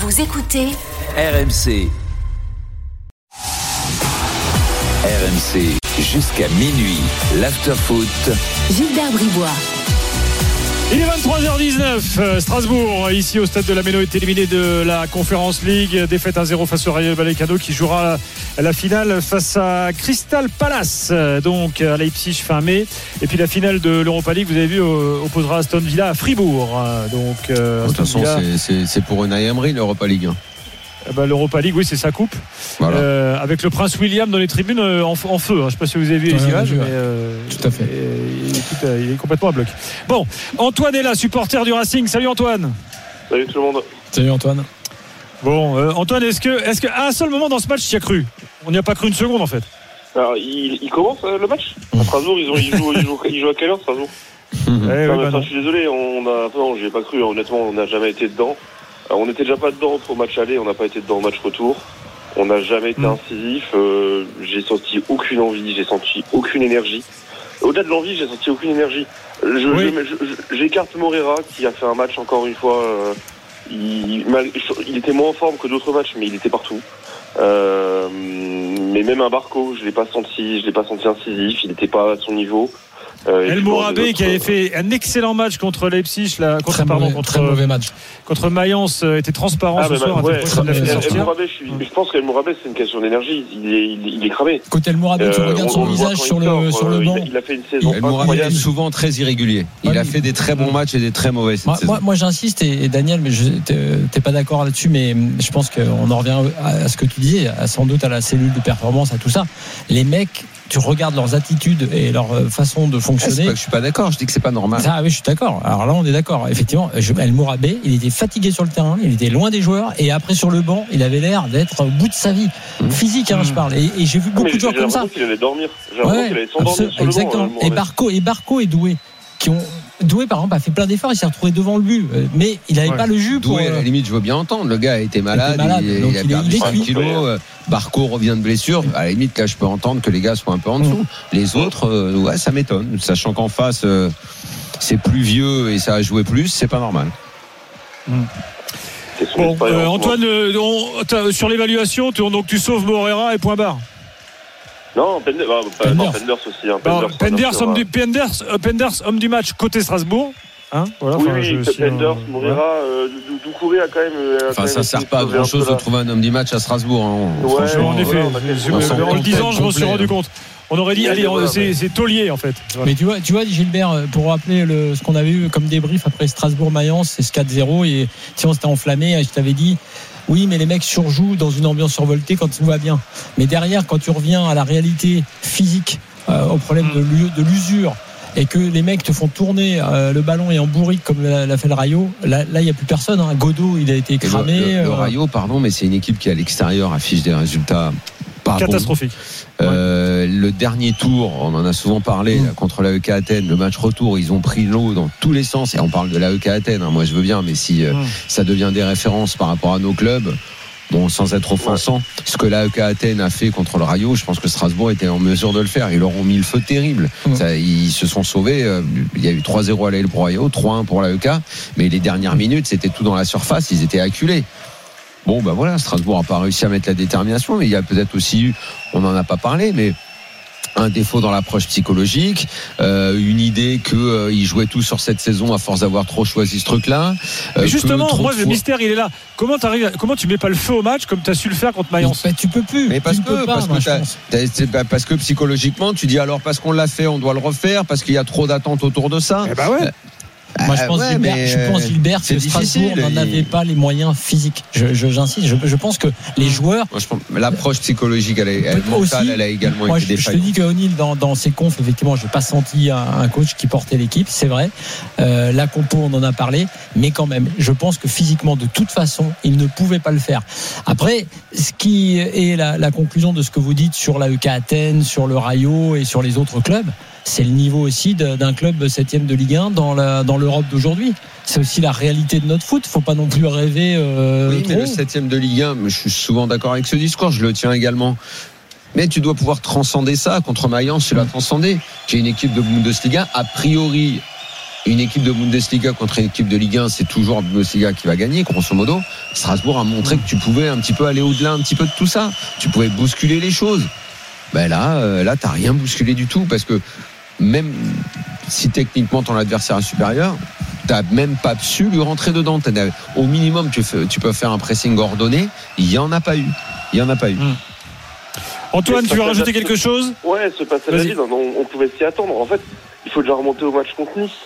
Vous écoutez RMC. RMC jusqu'à minuit. L'afterfoot. Gilbert Bribois. Il est 23h19, Strasbourg, ici au stade de la Méno, est éliminé de la Conference League. Défaite 1-0 face au Rayo Vallecano qui jouera la finale face à Crystal Palace, donc à Leipzig fin mai. Et puis la finale de l'Europa League, vous avez vu, opposera Aston Villa à Fribourg. Donc, de toute façon, c'est pour Unai Emery l'Europa League. L'Europa League, oui, c'est sa coupe. Voilà. Avec le prince William dans les tribunes en feu. Je ne sais pas si vous avez vu les images, mais tout à fait. Il est complètement à bloc. Bon, Antoine est là, supporter du Racing. Salut Antoine. Salut tout le monde. Salut Antoine. Bon, Antoine, est-ce qu'à un seul moment dans ce match, tu y as cru? On n'y a pas cru une seconde en fait. Alors, il commence le match à Strasbourg. Ils jouent à quelle heure Strasbourg? Je suis désolé, non, j'y ai pas cru. Honnêtement, on n'a jamais été dedans. On n'était déjà pas dedans au match aller, on n'a pas été dedans au match retour. On n'a jamais été incisif. J'ai senti aucune envie, j'ai senti aucune énergie. Au-delà de l'envie, j'ai senti aucune énergie. J'écarte Moreira qui a fait un match encore une fois. Il était moins en forme que d'autres matchs, mais il était partout. Mais même un Barco, je l'ai pas senti incisif. Il n'était pas à son niveau. El Mourabé qui avait fait un excellent match contre Leipzig, très mauvais match. Contre Mayence, était transparent ce soir. Je pense qu'El Mourabé, c'est une question d'énergie. Il est cramé. Côté El Mourabé, tu regardes son visage sur le banc. Il a fait une saison El Mourabé est souvent très irrégulier. Il a fait des très bons matchs et des très mauvais cette saison. Moi j'insiste, et Daniel, mais t'es pas d'accord là-dessus, mais je pense qu'on en revient à ce que tu disais, sans doute à la cellule de performance, à tout ça. Les mecs, tu regardes leurs attitudes et leur façon de fonctionner. C'est pas que je suis pas d'accord, je dis que c'est pas normal. Ah oui, je suis d'accord. Alors là, on est d'accord. Effectivement, El Mourabé, il était fatigué sur le terrain, il était loin des joueurs, et après sur le banc, il avait l'air d'être au bout de sa vie. Physique, je parle. Et j'ai vu beaucoup de joueurs comme ça. J'ai l'impression qu'il allait dormir. J'ai l'impression qu'il allait s'endormir sur exactement. Le banc. Et Barco et Doué, Doué, par exemple, a fait plein d'efforts, il s'est retrouvé devant le but, mais il n'avait pas le jus pour. Doué, à la limite, je veux bien entendre. Le gars a été malade, il a perdu 5 kilos. Barco revient de blessure. À la limite, là, je peux entendre que les gars soient un peu en dessous. Les autres, ça m'étonne. Sachant qu'en face, c'est plus vieux et ça a joué plus, c'est pas normal. Bon, Antoine, sur l'évaluation, donc tu sauves Moreira et point barre. Non, Penders aussi. Penders, homme du match côté Strasbourg. Penders, Moreira, Doucouré a quand même. Ça sert pas à grand chose de trouver un homme du match à Strasbourg. Franchement, en effet. En le disant, je m'en suis rendu compte. On aurait dit, allez, c'est taulier en fait. Voilà. Mais tu vois, Gilbert, pour rappeler ce qu'on avait eu comme débrief après Strasbourg-Mayence, c'est ce 4-0, et si on s'était enflammé, je t'avais dit. Oui, mais les mecs surjouent dans une ambiance survoltée quand tout va bien. Mais derrière, quand tu reviens à la réalité physique, au problème de l'usure, et que les mecs te font tourner le ballon et en bourrique comme l'a fait le Rayo, là il n'y a plus personne. Godot, il a été cramé. Le Rayo, pardon, mais c'est une équipe qui à l'extérieur affiche des résultats pas catastrophiques. Le dernier tour, on en a souvent parlé là, contre l'AEK Athènes, le match retour, ils ont pris l'eau dans tous les sens, et on parle de l'AEK Athènes, moi je veux bien, mais si ça devient des références par rapport à nos clubs, bon, sans être offensant, ce que l'AEK Athènes a fait contre le Rayo, je pense que Strasbourg était en mesure de le faire. Ils leur ont mis le feu terrible. Ils se sont sauvés. Il y a eu 3-0 à l'aile pour Rayo, 3-1 pour l'AEK, mais les dernières minutes, c'était tout dans la surface, ils étaient acculés. Bon, voilà, Strasbourg n'a pas réussi à mettre la détermination, mais il y a peut-être aussi eu, on n'en a pas parlé, mais un défaut dans l'approche psychologique, une idée qu'ils jouaient tout sur cette saison à force d'avoir trop choisi ce truc-là. Mais justement, moi, le mystère, il est là. Comment tu mets pas le feu au match comme tu as su le faire contre Mayence? Tu peux plus. Mais parce que psychologiquement, tu dis alors parce qu'on l'a fait, on doit le refaire, parce qu'il y a trop d'attentes autour de ça. Moi, je pense Gilbert que Strasbourg n'en avait pas les moyens physiques. J'insiste. Je pense que les joueurs. Moi, l'approche psychologique, mentale, elle a également été défaillante. Je te dis que O'Neill, dans ses confs, effectivement, j'ai pas senti un coach qui portait l'équipe, c'est vrai. La compo, on en a parlé, mais quand même, je pense que physiquement, de toute façon, il ne pouvait pas le faire. Après, ce qui est la conclusion de ce que vous dites sur l'AEK Athènes, sur le Rayo et sur les autres clubs, c'est le niveau aussi d'un club 7e de Ligue 1 dans l'Europe d'aujourd'hui. C'est aussi la réalité de notre foot. Faut pas non plus rêver. Oui, mais le 7e de Ligue 1, je suis souvent d'accord avec ce discours, je le tiens également. Mais tu dois pouvoir transcender ça. Contre Mayence, tu l'as transcendé. Qui est une équipe de Bundesliga, a priori une équipe de Bundesliga contre une équipe de Ligue 1, c'est toujours Bundesliga qui va gagner, grosso modo. Strasbourg a montré que tu pouvais un petit peu aller au-delà un petit peu de tout ça. Tu pouvais bousculer les choses. Ben là, t'as rien bousculé du tout, parce que même si techniquement ton adversaire est supérieur, t'as même pas su lui rentrer dedans. Au minimum, tu peux faire un pressing ordonné. Il y en a pas eu. Antoine, tu veux rajouter quelque chose ? Ouais, ce passage à vide, on pouvait s'y attendre. En fait, il faut déjà remonter au match contre Nice,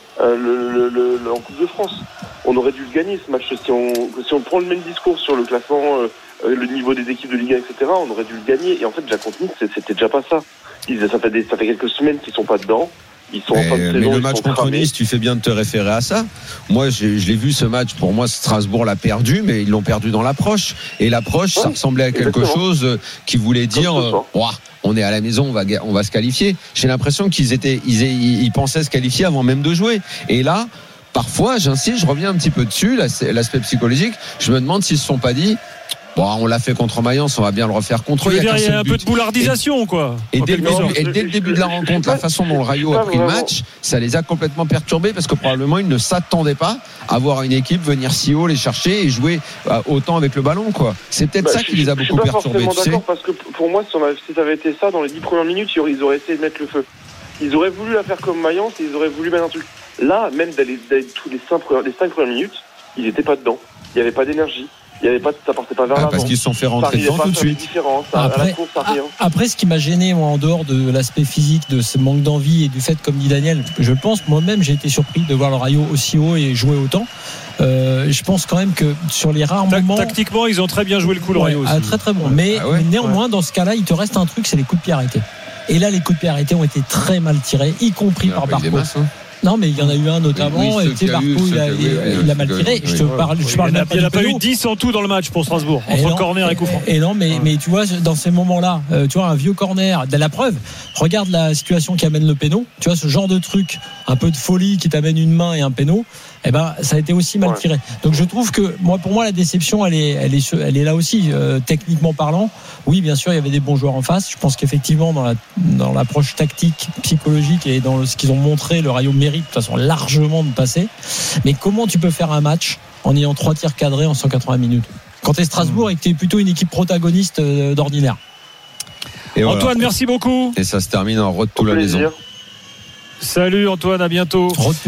en Coupe de France. On aurait dû le gagner ce match. Si on prend le même discours sur le classement, le niveau des équipes de Ligue 1, etc., on aurait dû le gagner. Et en fait, déjà contre Nice, c'était déjà pas ça. Ça fait quelques semaines qu'ils sont pas dedans. Ils sont en fin de saison. Mais le match contre Nice, tu fais bien de te référer à ça. Moi, je l'ai vu ce match. Pour moi, Strasbourg l'a perdu, mais ils l'ont perdu dans l'approche. Et l'approche, ça ressemblait à quelque chose qui voulait dire on est à la maison, on va se qualifier. J'ai l'impression qu'ils pensaient se qualifier avant même de jouer. Et là, parfois, j'insiste, je reviens un petit peu dessus, l'aspect psychologique. Je me demande s'ils se sont pas dit. On l'a fait contre Mayence, on va bien le refaire contre eux. Il y a un peu de boulardisation, quoi. Et dès le début de la rencontre, la façon dont le Rayo a pris le match, ça les a complètement perturbés, parce que probablement ils ne s'attendaient pas à voir une équipe venir si haut, les chercher et jouer autant avec le ballon, quoi. C'est peut-être ça qui les a beaucoup perturbés. Je suis pas forcément d'accord, parce que pour moi, si ça avait été ça, dans les 10 premières minutes, ils auraient essayé de mettre le feu. Ils auraient voulu la faire comme Mayence et ils auraient voulu mettre un truc. Là, même d'aller tous les 5 premières minutes, ils n'étaient pas dedans. Il n'y avait pas d'énergie. Ça partait pas vers l'avant. Parce qu'ils se sont fait rentrer dedans tout de suite. Après, ce qui m'a gêné, moi, en dehors de l'aspect physique, de ce manque d'envie et du fait, comme dit Daniel, je pense, moi-même, j'ai été surpris de voir le Rayo aussi haut et jouer autant. Je pense quand même que sur les rares moments. Tactiquement, ils ont très bien joué le coup, le Rayo aussi. Très très bon. Mais néanmoins, dans ce cas-là, il te reste un truc, c'est les coups de pied arrêtés. Et là, les coups de pied arrêtés ont été très mal tirés, y compris par Barco. Non, mais il y en a eu un notamment, et tu sais, Barco, il a mal tiré. Je parle même pas. Il n'y en a pas eu 10 en tout dans le match pour Strasbourg, entre corner et coup franc. Et non, mais tu vois, dans ces moments-là, tu vois, un vieux corner, la preuve, regarde la situation qui amène le péno, tu vois, ce genre de truc, un peu de folie qui t'amène une main et un péno, ça a été aussi mal tiré. Donc je trouve que, pour moi, la déception, elle est là aussi, techniquement parlant. Oui, bien sûr, il y avait des bons joueurs en face. Je pense qu'effectivement, dans l'approche tactique, psychologique et dans ce qu'ils ont montré, le Rayo mérite de toute façon largement de passer. Mais comment tu peux faire un match en ayant 3 tirs cadrés en 180 minutes quand t'es Strasbourg et que t'es plutôt une équipe protagoniste d'ordinaire? Et Antoine, voilà. Merci beaucoup. Et ça se termine en retour à la maison. Salut Antoine, à bientôt.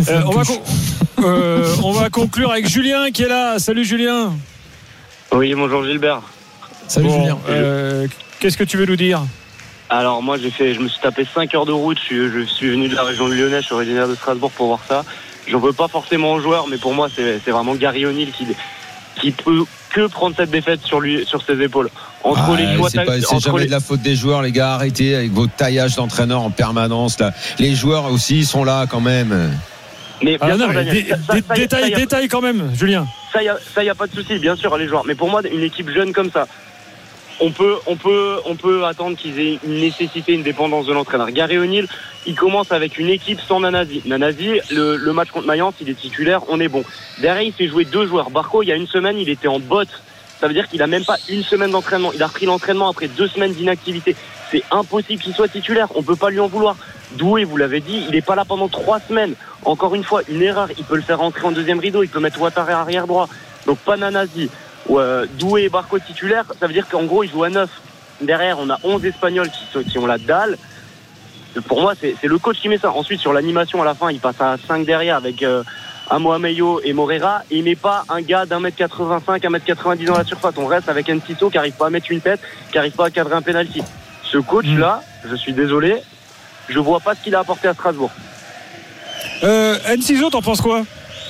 On va conclure avec Julien qui est là. Salut Julien. Oui, bonjour Gilbert. Salut Julien. Qu'est-ce que tu veux nous dire? Alors moi je me suis tapé 5 heures de route, je suis venu de la région de Lyonnais, je suis originaire de Strasbourg pour voir ça. J'en veux pas forcément aux joueurs, mais pour moi c'est vraiment Gary O'Neill qui peut que prendre cette défaite sur ses épaules. C'est jamais de la faute des joueurs, les gars, arrêtez avec vos taillages d'entraîneurs en permanence là. Les joueurs aussi sont là quand même. Mais bien sûr, Daniel, détail quand même, Julien. Ça y a pas de souci, bien sûr, les joueurs. Mais pour moi, une équipe jeune comme ça, on peut attendre qu'ils aient une nécessité, une dépendance de l'entraîneur. Gary O'Neill, il commence avec une équipe sans Nanasi. Nanasi, le match contre Mayence, il est titulaire, on est bon. Derrière, il fait jouer 2 joueurs. Barco, il y a une semaine, il était en botte. Ça veut dire qu'il a même pas une semaine d'entraînement. Il a repris l'entraînement après 2 semaines d'inactivité. C'est impossible qu'il soit titulaire. On peut pas lui en vouloir. Doué, vous l'avez dit, il est pas là pendant 3 semaines. Encore une fois, une erreur. Il peut le faire rentrer en deuxième rideau. Il peut mettre Ouattara arrière droit. Donc pas Nanasi. Doué et Barco titulaire, ça veut dire qu'en gros, il joue à 9. Derrière, on a 11 Espagnols qui ont la dalle. Pour moi, c'est le coach qui met ça. Ensuite, sur l'animation, à la fin, il passe à 5 derrière avec Amoameyo et Morera. Et il met pas un gars d'1m85, 1m90 dans la surface. On reste avec Enciso qui arrive pas à mettre une tête, qui arrive pas à cadrer un penalty. Ce coach-là, je suis désolé, je vois pas ce qu'il a apporté à Strasbourg. Enciso, t'en penses quoi?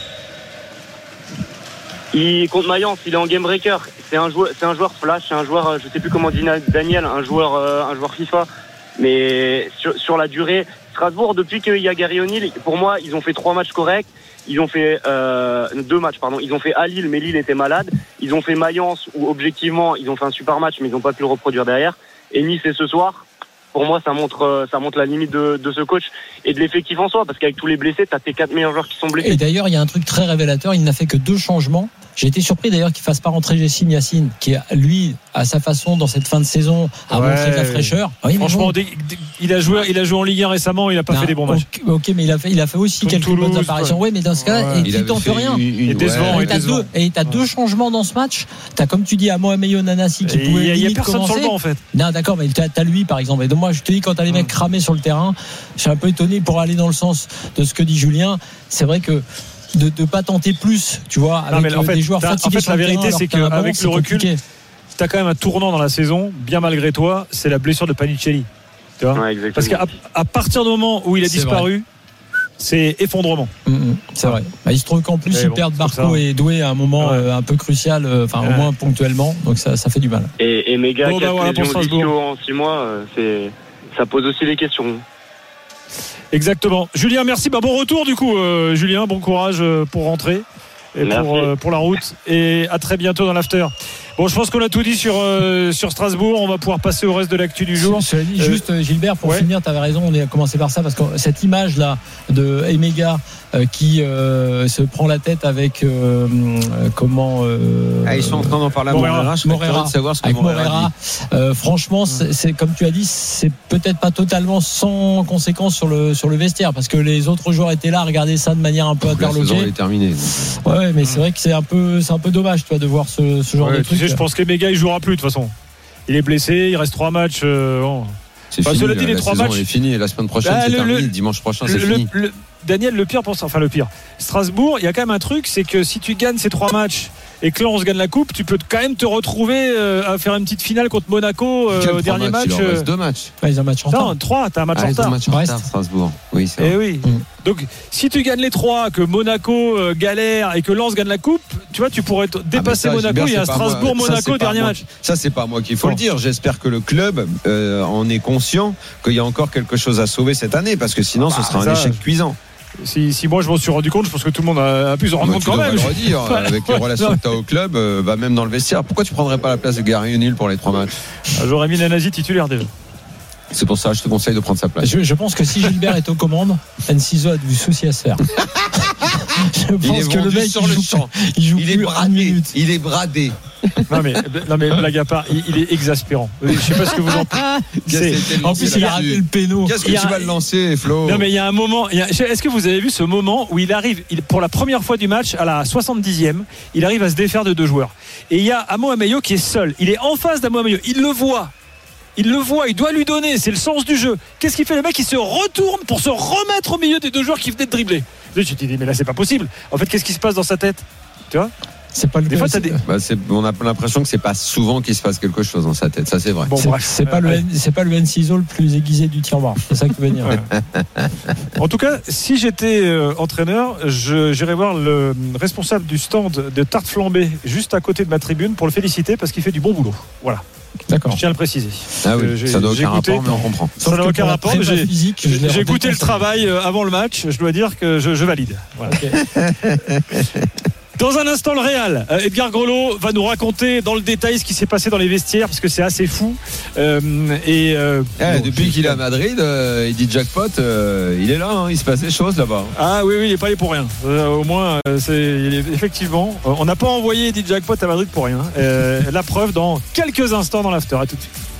Contre Mayence, il est en game breaker. C'est un joueur flash, c'est un joueur, je sais plus comment dit Daniel, un joueur FIFA. Mais sur la durée, Strasbourg, depuis qu'il y a Gary O'Neill, pour moi, ils ont fait 3 matchs corrects. Ils ont fait 2 matchs, pardon. Ils ont fait à Lille, mais Lille était malade. Ils ont fait Mayence, où objectivement, ils ont fait un super match, mais ils n'ont pas pu le reproduire derrière. Et Nice, c'est ce soir. Pour moi, ça montre la limite de ce coach et de l'effectif en soi, parce qu'avec tous les blessés, t'as tes 4 meilleurs joueurs qui sont blessés. Et d'ailleurs, il y a un truc très révélateur. Il n'a fait que 2 changements J'ai été surpris d'ailleurs qu'il fasse pas rentrer Jessim Yacine, qui lui, à sa façon, dans cette fin de saison, a montré de la fraîcheur. Oui, franchement, il a joué en Ligue 1 récemment, il a pas fait des bons matchs. Ok, mais il a fait aussi quelques bonnes apparitions. Oui, mais dans ce cas, tu t'en fais rien. Et t'as deux changements dans ce match. T'as, comme tu dis, Amo Ameyo Nanasi qui pouvait limite commencer. Il y a personne sur le banc en fait. Non, d'accord, mais t'as lui par exemple. Et donc moi, je te dis, quand t'as les mecs cramés sur le terrain, je suis un peu étonné pour aller dans le sens de ce que dit Julien. C'est vrai que de ne pas tenter plus, tu vois, avec des joueurs fatigués. En fait, la vérité, c'est qu'avec le recul, tu as quand même un tournant dans la saison, bien malgré toi, c'est la blessure de Panicelli. Tu vois, parce qu'à partir du moment où il a disparu, c'est effondrement. C'est vrai. Il se trouve qu'en plus, ils perdent Barco et Doué à un moment un peu crucial, au moins ponctuellement, donc ça fait du mal. Et Méga, 4 lésions d'ischio en 6 mois, ça pose aussi des questions. Exactement. Julien, merci. Bon retour du coup, Julien. Bon courage pour rentrer et pour la route. Et à très bientôt dans l'after. Bon, je pense qu'on a tout dit sur Strasbourg. On va pouvoir passer au reste de l'actu du jour. Juste Gilbert, pour finir, tu avais raison. On a commencé par ça parce que cette image là de Emega qui se prend la tête avec ils sont en train d'en parler à Moreira. De savoir ce que Moreira franchement, c'est comme tu as dit, c'est peut-être pas totalement sans conséquence sur le vestiaire parce que les autres joueurs étaient là à regarder ça de manière un peu interloquée. La saison est terminée. Ouais, mais c'est vrai que c'est un peu dommage, toi, de voir ce genre de truc. Je pense qu'Emega il jouera plus de toute façon. Il est blessé, il reste 3 matchs. C'est fini. Cela dit, les 3 matchs. C'est fini. La semaine prochaine, c'est terminé. Dimanche prochain, c'est fini. Daniel, le pire. Strasbourg, il y a quand même un truc, c'est que si tu gagnes ces 3 matchs et que Lens gagne la coupe, tu peux quand même te retrouver à faire une petite finale contre Monaco au dernier match. Il reste 2 matchs. Ils ont un match en retard. Non, 3. T'as un match en retard. Strasbourg. Oui, c'est vrai. Et oui. Donc, si tu gagnes les 3, que Monaco galère et que Lens gagne la coupe, tu vois, tu pourrais dépasser Monaco. Il y a un Strasbourg-Monaco dernier match. Ça, c'est pas moi qu'il faut le dire. J'espère que le club en est conscient qu'il y a encore quelque chose à sauver cette année, parce que sinon, ce sera un échec cuisant. Si moi je m'en suis rendu compte, je pense que tout le monde a pu s'en rendre compte quand même. Le redire, avec les relations que tu as au club, même dans le vestiaire. Pourquoi tu prendrais pas la place de Gary O'Neill pour les 3 matchs? J'aurais mis Nanasi titulaire déjà. C'est pour ça que je te conseille de prendre sa place. Je pense que si Gilbert est aux commandes, Enciso a du souci à se faire. Je pense que le mec sur le champ. Il est bradé. Il est bradé. Non mais blague à part, il est exaspérant. Je sais pas ce que vous en pensez. En plus, il a raté le péno. Qu'est-ce que tu vas le lancer, Flo? Non mais il y a un moment. Est-ce que vous avez vu ce moment où il arrive pour la première fois du match à la 70e, il arrive à se défaire de 2 joueurs. Et il y a Amo Ameyo qui est seul. Il est en face d'Amo Ameyo. Il le voit, il doit lui donner, c'est le sens du jeu. Qu'est-ce qu'il fait le mec? Il se retourne pour se remettre au milieu des 2 joueurs qui venaient de dribbler. Je te dis mais là c'est pas possible. En fait, qu'est-ce qui se passe dans sa tête? Tu vois? C'est pas le des fois, on a l'impression que c'est pas souvent qu'il se passe quelque chose dans sa tête, ça c'est vrai. Bon, c'est pas le Enciso le plus aiguisé du tiroir, c'est ça que tu veux dire. En tout cas, si j'étais entraîneur, j'irais voir le responsable du stand de tarte flambée juste à côté de ma tribune pour le féliciter parce qu'il fait du bon boulot. Voilà. D'accord. Je tiens à le préciser. Ah oui, ça n'a aucun rapport, mais on comprend. Ça n'a aucun rapport, mais j'ai écouté le travail avant le match. Je dois dire que je valide. Voilà. Okay. Dans un instant, le Real. Edgar Grelot va nous raconter dans le détail ce qui s'est passé dans les vestiaires, parce que c'est assez fou. Depuis qu'il est à Madrid, il dit jackpot, il est là, hein, il se passe des choses là-bas. Ah oui, il n'est pas allé pour rien. Au moins, effectivement, on n'a pas envoyé Eddie Jackpot à Madrid pour rien. La preuve dans quelques instants dans l'after. À tout de suite.